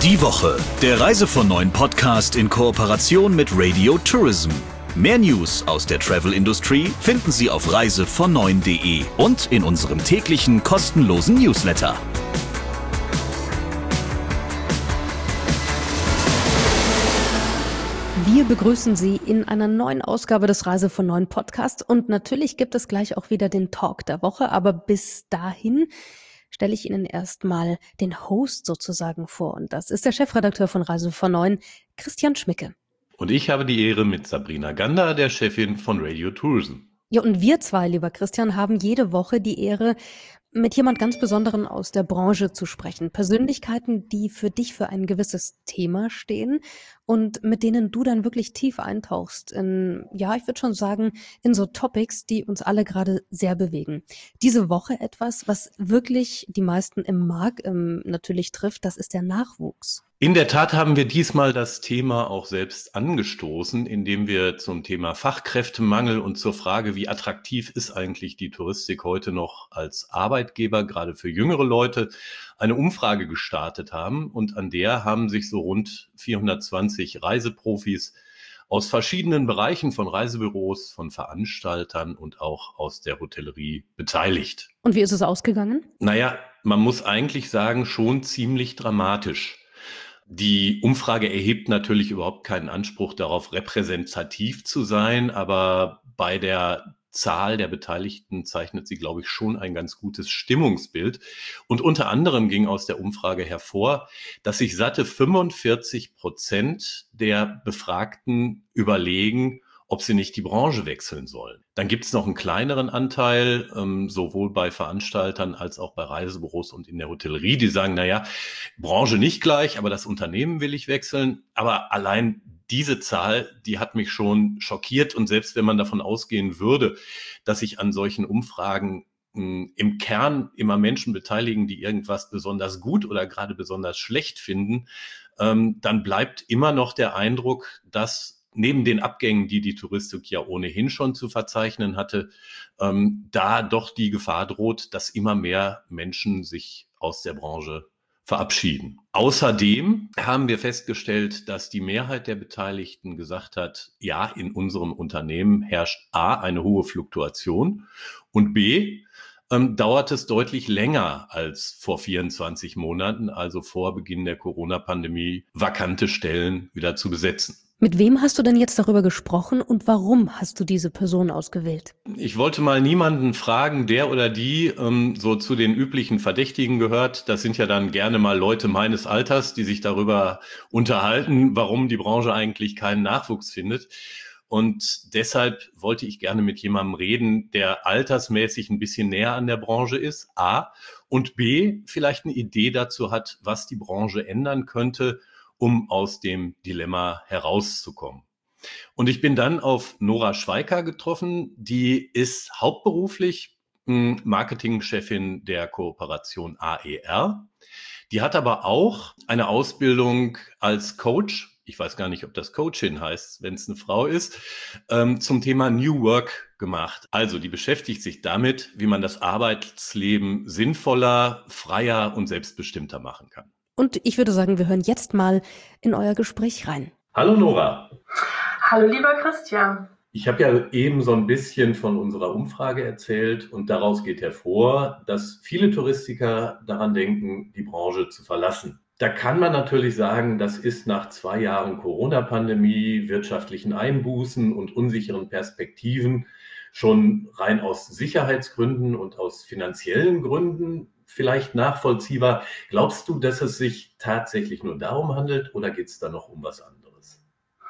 Die Woche, der Reise von Neuen Podcast in Kooperation mit Radio Tourism. Mehr News aus der Travel-Industrie finden Sie auf reisevonneun.de und in unserem täglichen kostenlosen Newsletter. Wir begrüßen Sie in einer neuen Ausgabe des Reise von Neuen Podcast und natürlich gibt es gleich auch wieder den Talk der Woche, aber bis dahin stelle ich Ihnen erstmal den Host sozusagen vor und das ist der Chefredakteur von Reise von Neuen, Christian Schmicke. Und ich habe die Ehre mit Sabrina Gander, der Chefin von Radio Tourism. Ja, und wir zwei, lieber Christian, haben jede Woche die Ehre, mit jemand ganz Besonderen aus der Branche zu sprechen. Persönlichkeiten, die für dich für ein gewisses Thema stehen und mit denen du dann wirklich tief eintauchst in, ja, ich würde schon sagen, in so Topics, die uns alle gerade sehr bewegen. Diese Woche etwas, was wirklich die meisten im Markt natürlich trifft, das ist der Nachwuchs. In der Tat haben wir diesmal das Thema auch selbst angestoßen, indem wir zum Thema Fachkräftemangel und zur Frage, wie attraktiv ist eigentlich die Touristik heute noch als Arbeitgeber, gerade für jüngere Leute, eine Umfrage gestartet haben. Und an der haben sich so rund 420 Reiseprofis aus verschiedenen Bereichen von Reisebüros, von Veranstaltern und auch aus der Hotellerie beteiligt. Und wie ist es ausgegangen? Naja, man muss eigentlich sagen, schon ziemlich dramatisch. Die Umfrage erhebt natürlich überhaupt keinen Anspruch darauf, repräsentativ zu sein, aber bei der Zahl der Beteiligten zeichnet sie, glaube ich, schon ein ganz gutes Stimmungsbild. Und unter anderem ging aus der Umfrage hervor, dass sich satte 45% der Befragten überlegen, ob sie nicht die Branche wechseln sollen. Dann gibt es noch einen kleineren Anteil, sowohl bei Veranstaltern als auch bei Reisebüros und in der Hotellerie, die sagen, naja, Branche nicht gleich, aber das Unternehmen will ich wechseln. Aber allein diese Zahl, die hat mich schon schockiert. Und selbst wenn man davon ausgehen würde, dass sich an solchen Umfragen im Kern immer Menschen beteiligen, die irgendwas besonders gut oder gerade besonders schlecht finden, dann bleibt immer noch der Eindruck, dass neben den Abgängen, die die Touristik ja ohnehin schon zu verzeichnen hatte, da doch die Gefahr droht, dass immer mehr Menschen sich aus der Branche verabschieden. Außerdem haben wir festgestellt, dass die Mehrheit der Beteiligten gesagt hat, ja, in unserem Unternehmen herrscht A, eine hohe Fluktuation und B, dauert es deutlich länger als vor 24 Monaten, also vor Beginn der Corona-Pandemie, vakante Stellen wieder zu besetzen. Mit wem hast du denn jetzt darüber gesprochen und warum hast du diese Person ausgewählt? Ich wollte mal niemanden fragen, der oder die so zu den üblichen Verdächtigen gehört. Das sind ja dann gerne mal Leute meines Alters, die sich darüber unterhalten, warum die Branche eigentlich keinen Nachwuchs findet. Und deshalb wollte ich gerne mit jemandem reden, der altersmäßig ein bisschen näher an der Branche ist, A, und B, vielleicht eine Idee dazu hat, was die Branche ändern könnte, um aus dem Dilemma herauszukommen. Und ich bin dann auf Nora Schweiker getroffen, die ist hauptberuflich Marketingchefin der Kooperation AER. Die hat aber auch eine Ausbildung als Coach, ich weiß gar nicht, ob das Coachin heißt, wenn es eine Frau ist, zum Thema New Work gemacht. Also die beschäftigt sich damit, wie man das Arbeitsleben sinnvoller, freier und selbstbestimmter machen kann. Und ich würde sagen, wir hören jetzt mal in euer Gespräch rein. Hallo Nora. Hallo lieber Christian. Ich habe ja eben so ein bisschen von unserer Umfrage erzählt und daraus geht hervor, dass viele Touristiker daran denken, die Branche zu verlassen. Da kann man natürlich sagen, das ist nach 2 Jahren Corona-Pandemie, wirtschaftlichen Einbußen und unsicheren Perspektiven schon rein aus Sicherheitsgründen und aus finanziellen Gründen vielleicht nachvollziehbar. Glaubst du, dass es sich tatsächlich nur darum handelt oder geht es da noch um was anderes?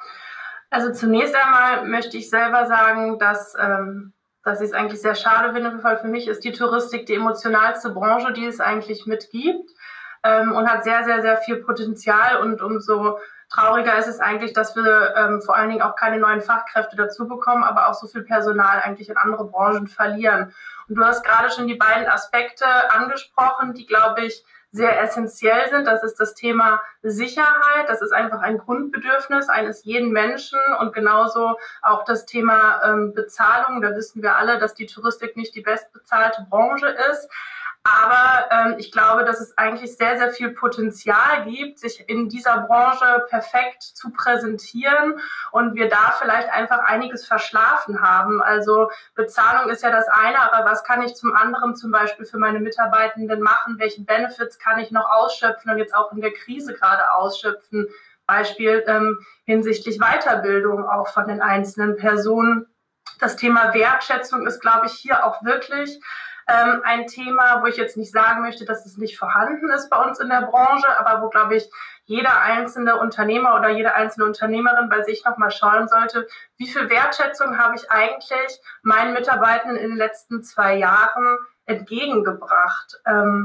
Also zunächst einmal möchte ich selber sagen, dass ich es eigentlich sehr schade finde, weil für mich ist die Touristik die emotionalste Branche, die es eigentlich mitgibt und hat sehr, sehr, sehr viel Potenzial und umso trauriger ist es eigentlich, dass wir vor allen Dingen auch keine neuen Fachkräfte dazu bekommen, aber auch so viel Personal eigentlich in andere Branchen verlieren. Und du hast gerade schon die beiden Aspekte angesprochen, die, glaube ich, sehr essentiell sind. Das ist das Thema Sicherheit. Das ist einfach ein Grundbedürfnis eines jeden Menschen und genauso auch das Thema Bezahlung. Da wissen wir alle, dass die Touristik nicht die bestbezahlte Branche ist. Aber ich glaube, dass es eigentlich sehr, sehr viel Potenzial gibt, sich in dieser Branche perfekt zu präsentieren und wir da vielleicht einfach einiges verschlafen haben. Also Bezahlung ist ja das eine, aber was kann ich zum anderen zum Beispiel für meine Mitarbeitenden machen? Welche Benefits kann ich noch ausschöpfen und jetzt auch in der Krise gerade ausschöpfen? Beispiel hinsichtlich Weiterbildung auch von den einzelnen Personen. Das Thema Wertschätzung ist, glaube ich, hier auch wirklich ein Thema, wo ich jetzt nicht sagen möchte, dass es nicht vorhanden ist bei uns in der Branche, aber wo, glaube ich, jeder einzelne Unternehmer oder jede einzelne Unternehmerin bei sich nochmal schauen sollte, wie viel Wertschätzung habe ich eigentlich meinen Mitarbeitenden in den letzten 2 Jahren entgegengebracht.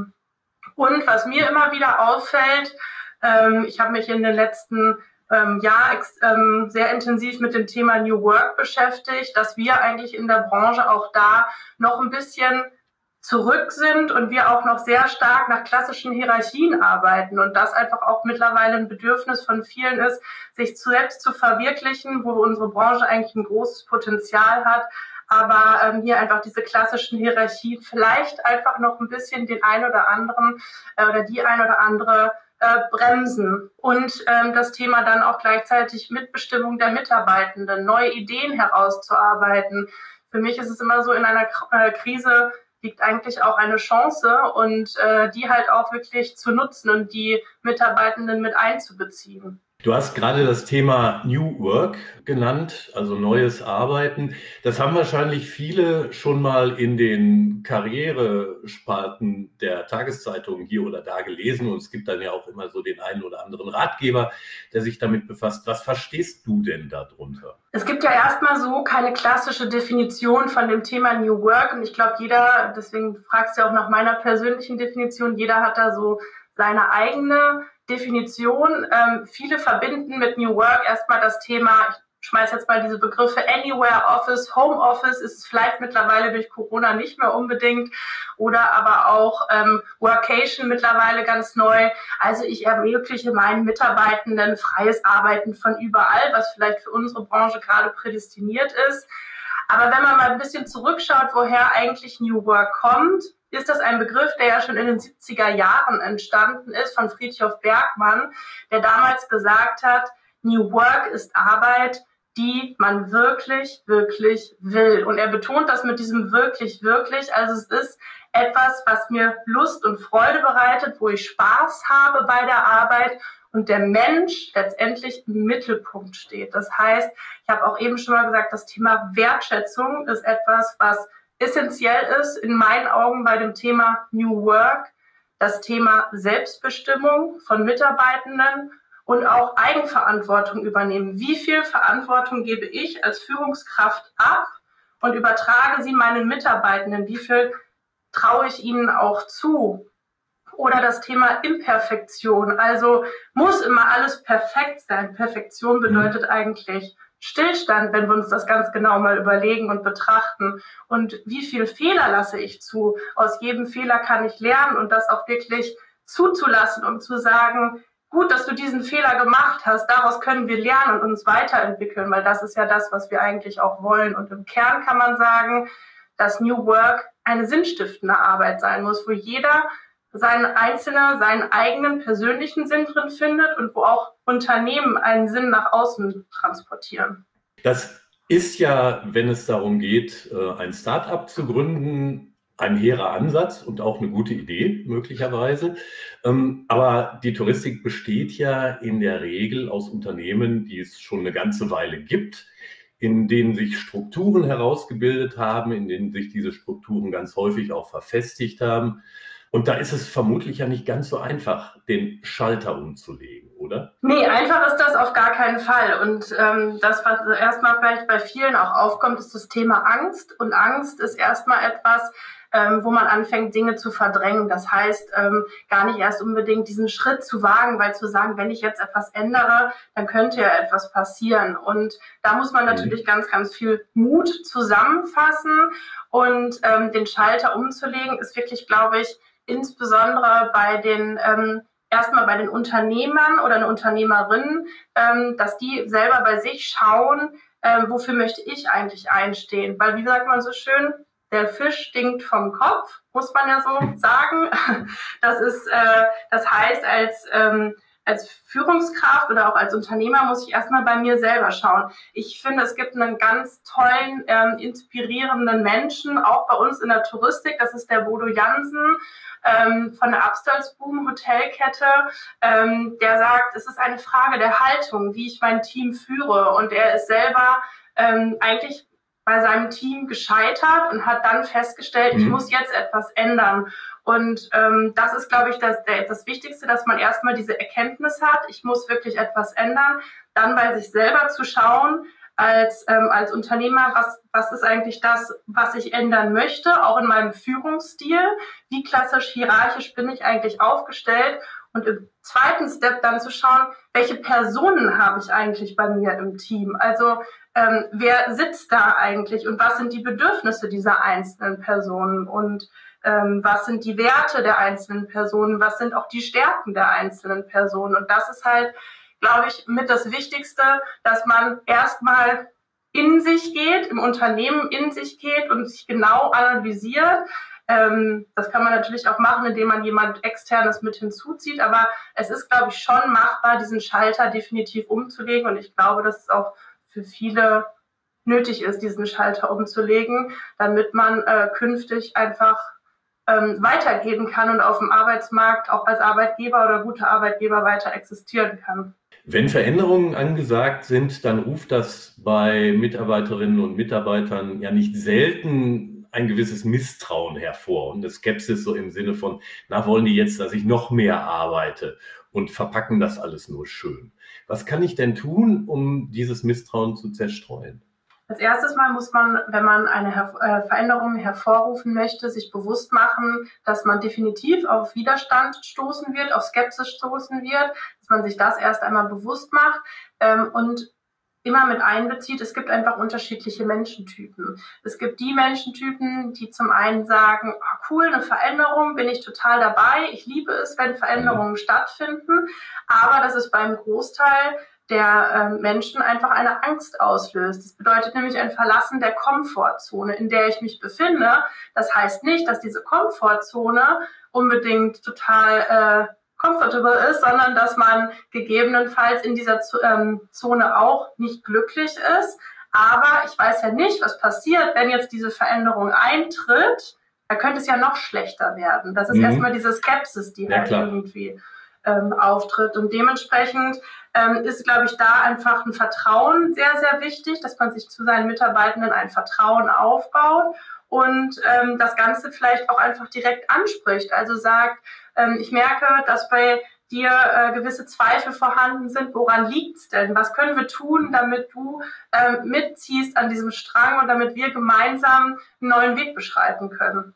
Und was mir immer wieder auffällt, ich habe mich in den letzten Jahr sehr intensiv mit dem Thema New Work beschäftigt, dass wir eigentlich in der Branche auch da noch ein bisschen zurück sind und wir auch noch sehr stark nach klassischen Hierarchien arbeiten und das einfach auch mittlerweile ein Bedürfnis von vielen ist, sich selbst zu verwirklichen, wo unsere Branche eigentlich ein großes Potenzial hat, aber hier einfach diese klassischen Hierarchien vielleicht einfach noch ein bisschen den ein oder anderen oder die ein oder andere bremsen und das Thema dann auch gleichzeitig Mitbestimmung der Mitarbeitenden, neue Ideen herauszuarbeiten. Für mich ist es immer so, in einer Krise liegt eigentlich auch eine Chance und die halt auch wirklich zu nutzen und die Mitarbeitenden mit einzubeziehen. Du hast gerade das Thema New Work genannt, also neues Arbeiten. Das haben wahrscheinlich viele schon mal in den Karrierespalten der Tageszeitungen hier oder da gelesen. Und es gibt dann ja auch immer so den einen oder anderen Ratgeber, der sich damit befasst. Was verstehst du denn darunter? Es gibt ja erstmal so keine klassische Definition von dem Thema New Work. Und ich glaube, jeder, deswegen fragst du auch nach meiner persönlichen Definition, jeder hat da so seine eigene Definition. Viele verbinden mit New Work erstmal das Thema, ich schmeiß jetzt mal diese Begriffe Anywhere Office, Home Office, ist es vielleicht mittlerweile durch Corona nicht mehr unbedingt, oder aber auch Workation mittlerweile ganz neu. Also ich ermögliche meinen Mitarbeitenden freies Arbeiten von überall, was vielleicht für unsere Branche gerade prädestiniert ist. Aber wenn man mal ein bisschen zurückschaut, woher eigentlich New Work kommt, ist das ein Begriff, der ja schon in den 70er Jahren entstanden ist, von Frithjof Bergmann, der damals gesagt hat, New Work ist Arbeit, die man wirklich, wirklich will. Und er betont das mit diesem wirklich, wirklich. Also es ist etwas, was mir Lust und Freude bereitet, wo ich Spaß habe bei der Arbeit und der Mensch letztendlich im Mittelpunkt steht. Das heißt, ich habe auch eben schon mal gesagt, das Thema Wertschätzung ist etwas, was essentiell ist in meinen Augen bei dem Thema New Work, das Thema Selbstbestimmung von Mitarbeitenden und auch Eigenverantwortung übernehmen. Wie viel Verantwortung gebe ich als Führungskraft ab und übertrage sie meinen Mitarbeitenden? Wie viel traue ich ihnen auch zu? Oder das Thema Imperfektion. Also muss immer alles perfekt sein. Perfektion bedeutet eigentlich Stillstand, wenn wir uns das ganz genau mal überlegen und betrachten. Und wie viel Fehler lasse ich zu? Aus jedem Fehler kann ich lernen und das auch wirklich zuzulassen und zu sagen, gut, dass du diesen Fehler gemacht hast, daraus können wir lernen und uns weiterentwickeln, weil das ist ja das, was wir eigentlich auch wollen. Und im Kern kann man sagen, dass New Work eine sinnstiftende Arbeit sein muss, wo jeder seinen eigenen persönlichen Sinn drin findet und wo auch Unternehmen einen Sinn nach außen transportieren. Das ist ja, wenn es darum geht, ein Start-up zu gründen, ein hehrer Ansatz und auch eine gute Idee möglicherweise. Aber die Touristik besteht ja in der Regel aus Unternehmen, die es schon eine ganze Weile gibt, in denen sich Strukturen herausgebildet haben, in denen sich diese Strukturen ganz häufig auch verfestigt haben. Und da ist es vermutlich ja nicht ganz so einfach, den Schalter umzulegen, oder? Nee, einfach ist das auf gar keinen Fall. Und das, was erstmal vielleicht bei vielen auch aufkommt, ist das Thema Angst. Und Angst ist erstmal etwas, wo man anfängt, Dinge zu verdrängen. Das heißt, gar nicht erst unbedingt diesen Schritt zu wagen, weil zu sagen, wenn ich jetzt etwas ändere, dann könnte ja etwas passieren. Und da muss man natürlich ganz, ganz viel Mut zusammenfassen. Und den Schalter umzulegen ist wirklich, glaube ich, insbesondere bei den erstmal bei den Unternehmern oder eine Unternehmerin, dass die selber bei sich schauen, wofür möchte ich eigentlich einstehen. Weil, wie sagt man so schön, der Fisch stinkt vom Kopf, muss man ja so sagen. Das heißt, als Führungskraft oder auch als Unternehmer muss ich erstmal bei mir selber schauen. Ich finde, es gibt einen ganz tollen, inspirierenden Menschen, auch bei uns in der Touristik. Das ist der Bodo Jansen von der Abstalsboom Hotelkette. Der sagt, es ist eine Frage der Haltung, wie ich mein Team führe. Und er ist selber eigentlich bei seinem Team gescheitert und hat dann festgestellt, ich muss jetzt etwas ändern. Und das ist, glaube ich, das Wichtigste, dass man erstmal diese Erkenntnis hat, ich muss wirklich etwas ändern, dann bei sich selber zu schauen, als Unternehmer, was ist eigentlich das, was ich ändern möchte, auch in meinem Führungsstil, wie klassisch hierarchisch bin ich eigentlich aufgestellt und im zweiten Step dann zu schauen, welche Personen habe ich eigentlich bei mir im Team, also wer sitzt da eigentlich und was sind die Bedürfnisse dieser einzelnen Personen und was sind die Werte der einzelnen Personen, was sind auch die Stärken der einzelnen Personen. Und das ist halt, glaube ich, mit das Wichtigste, dass man erstmal in sich geht, im Unternehmen in sich geht und sich genau analysiert. Das kann man natürlich auch machen, indem man jemand Externes mit hinzuzieht, aber es ist, glaube ich, schon machbar, diesen Schalter definitiv umzulegen und ich glaube, dass es auch für viele nötig ist, diesen Schalter umzulegen, damit man künftig einfach weitergehen kann und auf dem Arbeitsmarkt auch als Arbeitgeber oder guter Arbeitgeber weiter existieren kann. Wenn Veränderungen angesagt sind, dann ruft das bei Mitarbeiterinnen und Mitarbeitern ja nicht selten ein gewisses Misstrauen hervor und eine Skepsis so im Sinne von, wollen die jetzt, dass ich noch mehr arbeite und verpacken das alles nur schön. Was kann ich denn tun, um dieses Misstrauen zu zerstreuen? Als erstes Mal muss man, wenn man eine Veränderung hervorrufen möchte, sich bewusst machen, dass man definitiv auf Widerstand stoßen wird, auf Skepsis stoßen wird, dass man sich das erst einmal bewusst macht und immer mit einbezieht, es gibt einfach unterschiedliche Menschentypen. Es gibt die Menschentypen, die zum einen sagen, cool, eine Veränderung, bin ich total dabei, ich liebe es, wenn Veränderungen stattfinden, aber das ist beim Großteil der Menschen einfach eine Angst auslöst. Das bedeutet nämlich ein Verlassen der Komfortzone, in der ich mich befinde. Das heißt nicht, dass diese Komfortzone unbedingt total comfortable ist, sondern dass man gegebenenfalls in dieser Zone auch nicht glücklich ist. Aber ich weiß ja nicht, was passiert, wenn jetzt diese Veränderung eintritt. Da könnte es ja noch schlechter werden. Das ist erstmal diese Skepsis, die halt irgendwie auftritt. Und dementsprechend ist, glaube ich, da einfach ein Vertrauen sehr, sehr wichtig, dass man sich zu seinen Mitarbeitenden ein Vertrauen aufbaut und das Ganze vielleicht auch einfach direkt anspricht. Also sagt, ich merke, dass bei dir gewisse Zweifel vorhanden sind. Woran liegt's denn? Was können wir tun, damit du mitziehst an diesem Strang und damit wir gemeinsam einen neuen Weg beschreiten können?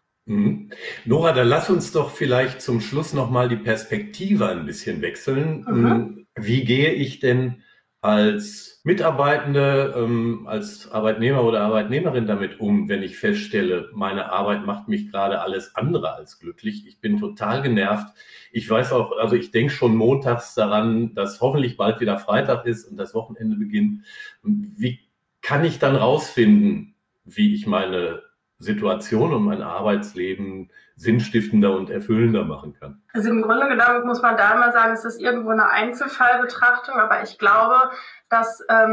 Nora, dann lass uns doch vielleicht zum Schluss nochmal die Perspektive ein bisschen wechseln. Wie gehe ich denn als Mitarbeitende, als Arbeitnehmer oder Arbeitnehmerin damit um, wenn ich feststelle, meine Arbeit macht mich gerade alles andere als glücklich. Ich bin total genervt. Ich weiß auch, also ich denke schon montags daran, dass hoffentlich bald wieder Freitag ist und das Wochenende beginnt. Wie kann ich dann rausfinden, wie ich meine Situation und mein Arbeitsleben sinnstiftender und erfüllender machen kann? Also im Grunde genommen muss man da immer sagen, es ist irgendwo eine Einzelfallbetrachtung, aber ich glaube, dass bei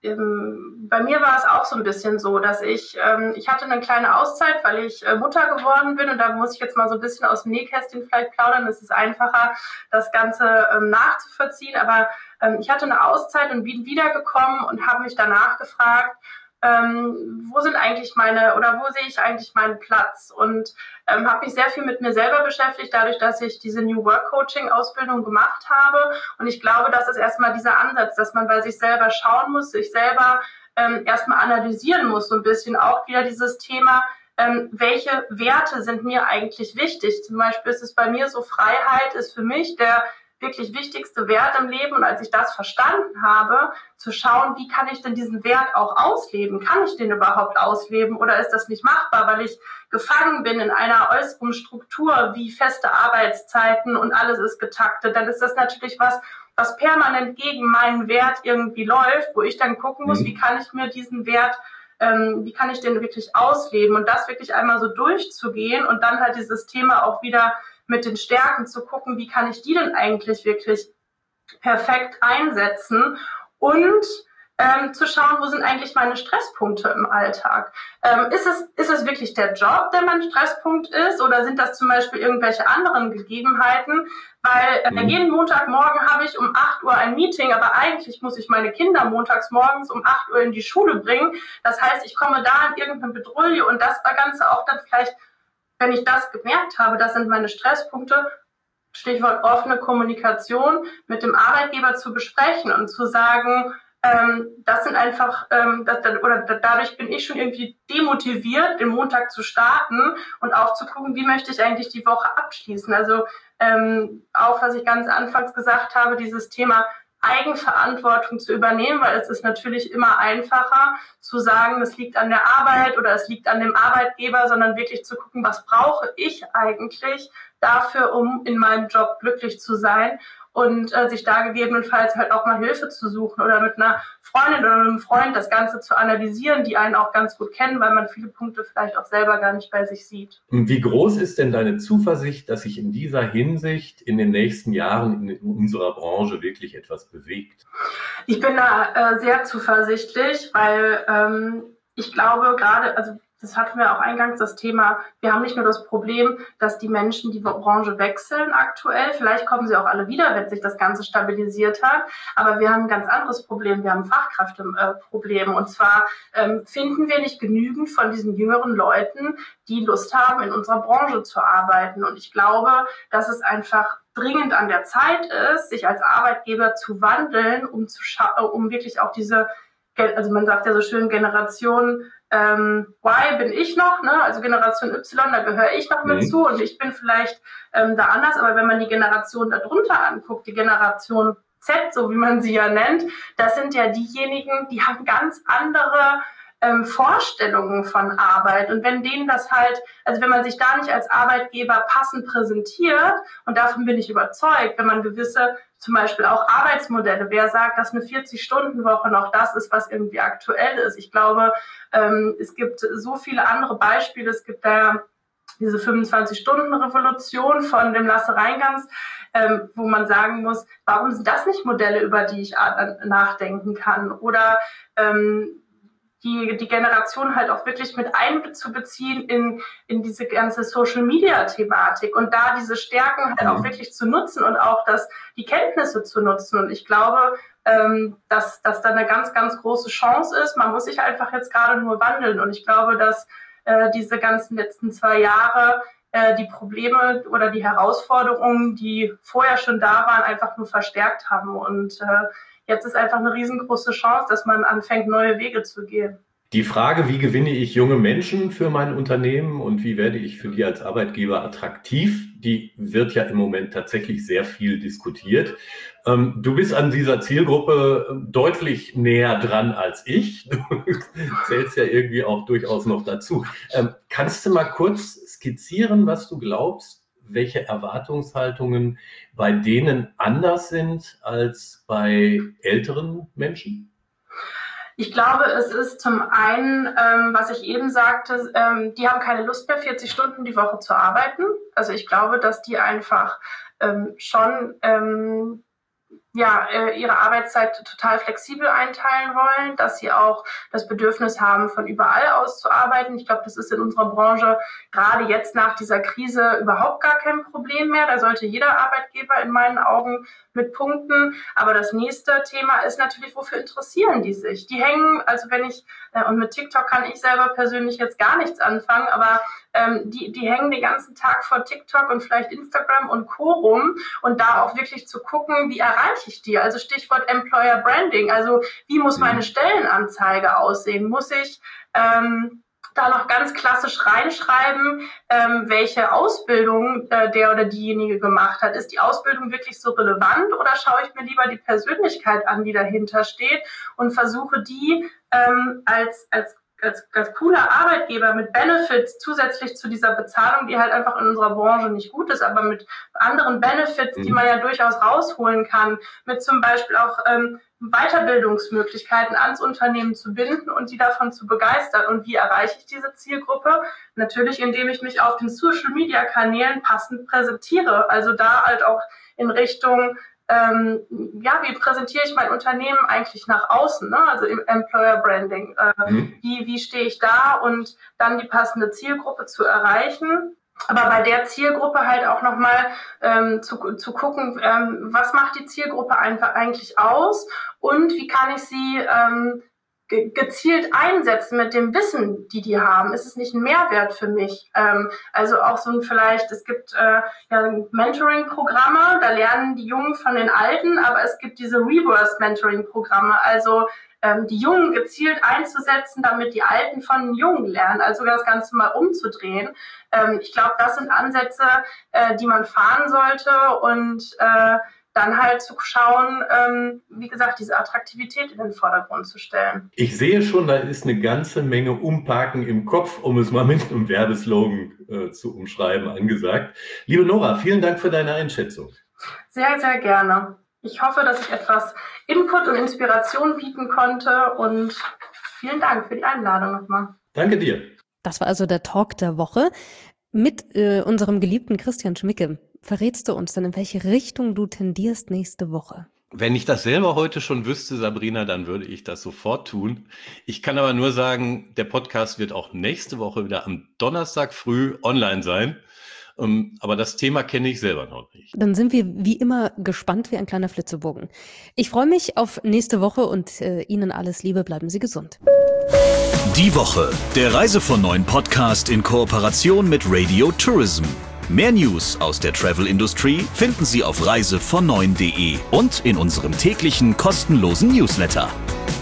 mir war es auch so ein bisschen so, dass ich hatte eine kleine Auszeit, weil ich Mutter geworden bin und da muss ich jetzt mal so ein bisschen aus dem Nähkästchen vielleicht plaudern. Es ist einfacher, das Ganze nachzuvollziehen, aber ich hatte eine Auszeit und bin wiedergekommen und habe mich danach gefragt, wo sehe ich eigentlich meinen Platz und habe mich sehr viel mit mir selber beschäftigt, dadurch, dass ich diese New Work Coaching Ausbildung gemacht habe und ich glaube, das ist erstmal dieser Ansatz, dass man bei sich selber schauen muss, sich selber erstmal analysieren muss, so ein bisschen auch wieder dieses Thema, welche Werte sind mir eigentlich wichtig? Zum Beispiel ist es bei mir so, Freiheit ist für mich der wirklich wichtigste Wert im Leben und als ich das verstanden habe, zu schauen, wie kann ich denn diesen Wert auch ausleben? Kann ich den überhaupt ausleben oder ist das nicht machbar, weil ich gefangen bin in einer äußeren Struktur wie feste Arbeitszeiten und alles ist getaktet? Dann ist das natürlich was permanent gegen meinen Wert irgendwie läuft, wo ich dann gucken muss, wie kann ich mir diesen Wert wie kann ich den wirklich ausleben und das wirklich einmal so durchzugehen und dann halt dieses Thema auch wieder mit den Stärken zu gucken, wie kann ich die denn eigentlich wirklich perfekt einsetzen und zu schauen, wo sind eigentlich meine Stresspunkte im Alltag. Ist es wirklich der Job, der mein Stresspunkt ist, oder sind das zum Beispiel irgendwelche anderen Gegebenheiten? Weil jeden Montagmorgen habe ich um 8 Uhr ein Meeting, aber eigentlich muss ich meine Kinder montags morgens um 8 Uhr in die Schule bringen. Das heißt, ich komme da in irgendeine Bedrulle und das Ganze auch dann vielleicht, wenn ich das gemerkt habe, das sind meine Stresspunkte, Stichwort offene Kommunikation mit dem Arbeitgeber zu besprechen und zu sagen, das sind einfach, dadurch bin ich schon irgendwie demotiviert, den Montag zu starten und auch zu gucken, wie möchte ich eigentlich die Woche abschließen. Also auch, was ich ganz anfangs gesagt habe, dieses Thema Eigenverantwortung zu übernehmen, weil es ist natürlich immer einfacher zu sagen, es liegt an der Arbeit oder es liegt an dem Arbeitgeber, sondern wirklich zu gucken, was brauche ich eigentlich dafür, um in meinem Job glücklich zu sein und sich da gegebenenfalls halt auch mal Hilfe zu suchen oder mit einer Freundin oder einem Freund das Ganze zu analysieren, die einen auch ganz gut kennen, weil man viele Punkte vielleicht auch selber gar nicht bei sich sieht. Und wie groß ist denn deine Zuversicht, dass sich in dieser Hinsicht in den nächsten Jahren in unserer Branche wirklich etwas bewegt? Ich bin da sehr zuversichtlich, weil ich glaube gerade, also das hatten wir auch eingangs das Thema, wir haben nicht nur das Problem, dass die Menschen die Branche wechseln aktuell, vielleicht kommen sie auch alle wieder, wenn sich das Ganze stabilisiert hat, aber wir haben ein ganz anderes Problem, wir haben ein Fachkräfteproblem und zwar finden wir nicht genügend von diesen jüngeren Leuten, die Lust haben, in unserer Branche zu arbeiten und ich glaube, dass es einfach dringend an der Zeit ist, sich als Arbeitgeber zu wandeln, um wirklich auch diese, also man sagt ja so schön, Generation Y bin ich noch, ne? Also Generation Y, da gehöre ich noch mit zu und ich bin vielleicht da anders, aber wenn man die Generation darunter anguckt, die Generation Z, so wie man sie ja nennt, das sind ja diejenigen, die haben ganz andere Vorstellungen von Arbeit und wenn denen das halt, also wenn man sich da nicht als Arbeitgeber passend präsentiert und davon bin ich überzeugt, wenn man gewisse zum Beispiel auch Arbeitsmodelle, wer sagt, dass eine 40-Stunden-Woche noch das ist, was irgendwie aktuell ist. Ich glaube, es gibt so viele andere Beispiele, es gibt da diese 25-Stunden-Revolution von dem Lasse Reingans, wo man sagen muss, warum sind das nicht Modelle, über die ich nachdenken kann? Oder die Generation halt auch wirklich mit einzubeziehen in diese ganze Social-Media-Thematik und da diese Stärken halt auch wirklich zu nutzen und auch die Kenntnisse zu nutzen. Und ich glaube, dass da eine ganz, ganz große Chance ist. Man muss sich einfach jetzt gerade nur wandeln. Und ich glaube, dass diese ganzen letzten 2 Jahre die Probleme oder die Herausforderungen, die vorher schon da waren, einfach nur verstärkt haben. Und jetzt ist einfach eine riesengroße Chance, dass man anfängt, neue Wege zu gehen. Die Frage, wie gewinne ich junge Menschen für mein Unternehmen und wie werde ich für die als Arbeitgeber attraktiv, die wird ja im Moment tatsächlich sehr viel diskutiert. Du bist an dieser Zielgruppe deutlich näher dran als ich. Du zählst ja irgendwie auch durchaus noch dazu. Kannst du mal kurz skizzieren, was du glaubst, welche Erwartungshaltungen bei denen anders sind als bei älteren Menschen? Ich glaube, es ist zum einen, was ich eben sagte, die haben keine Lust mehr, 40 Stunden die Woche zu arbeiten. Also ich glaube, dass die einfach schon ihre Arbeitszeit total flexibel einteilen wollen, dass sie auch das Bedürfnis haben, von überall aus zu arbeiten. Ich glaube, das ist in unserer Branche gerade jetzt nach dieser Krise überhaupt gar kein Problem mehr. Da sollte jeder Arbeitgeber in meinen Augen mit punkten. Aber das nächste Thema ist natürlich, wofür interessieren die sich? Die hängen, also und mit TikTok kann ich selber persönlich jetzt gar nichts anfangen, aber die hängen den ganzen Tag vor TikTok und vielleicht Instagram und Co. rum und da auch wirklich zu gucken, wie erreiche ich die? Also Stichwort Employer Branding, also wie muss meine Stellenanzeige aussehen? Muss ich da noch ganz klassisch reinschreiben, welche Ausbildung der oder diejenige gemacht hat. Ist die Ausbildung wirklich so relevant oder schaue ich mir lieber die Persönlichkeit an, die dahinter steht und versuche die als cooler Arbeitgeber mit Benefits zusätzlich zu dieser Bezahlung, die halt einfach in unserer Branche nicht gut ist, aber mit anderen Benefits, die man ja durchaus rausholen kann, mit zum Beispiel auch Weiterbildungsmöglichkeiten ans Unternehmen zu binden und die davon zu begeistern. Und wie erreiche ich diese Zielgruppe? Natürlich, indem ich mich auf den Social-Media-Kanälen passend präsentiere. Also da halt auch in Richtung, wie präsentiere ich mein Unternehmen eigentlich nach außen, ne? Also im Employer Branding. Wie stehe ich da und dann die passende Zielgruppe zu erreichen? Aber bei der Zielgruppe halt auch nochmal zu gucken, was macht die Zielgruppe eigentlich aus und wie kann ich sie gezielt einsetzen mit dem Wissen, die haben. Ist es nicht ein Mehrwert für mich? Also auch so es gibt Mentoring-Programme, da lernen die Jungen von den Alten, aber es gibt diese Reverse-Mentoring-Programme, also die Jungen gezielt einzusetzen, damit die Alten von den Jungen lernen, also das Ganze mal umzudrehen. Ich glaube, das sind Ansätze, die man fahren sollte und dann halt zu schauen, wie gesagt, diese Attraktivität in den Vordergrund zu stellen. Ich sehe schon, da ist eine ganze Menge Umparken im Kopf, um es mal mit einem Werbeslogan zu umschreiben, angesagt. Liebe Nora, vielen Dank für deine Einschätzung. Sehr, sehr gerne. Ich hoffe, dass ich etwas Input und Inspiration bieten konnte und vielen Dank für die Einladung nochmal. Danke dir. Das war also der Talk der Woche mit unserem geliebten Christian Schmicke. Verrätst du uns denn, in welche Richtung du tendierst nächste Woche? Wenn ich das selber heute schon wüsste, Sabrina, dann würde ich das sofort tun. Ich kann aber nur sagen, der Podcast wird auch nächste Woche wieder am Donnerstag früh online sein. Aber das Thema kenne ich selber noch nicht. Dann sind wir wie immer gespannt wie ein kleiner Flitzebogen. Ich freue mich auf nächste Woche und Ihnen alles Liebe, bleiben Sie gesund. Die Woche, der Reise von Neuen Podcast in Kooperation mit Radio Tourism. Mehr News aus der Travel Industry finden Sie auf reisevon9.de und in unserem täglichen kostenlosen Newsletter.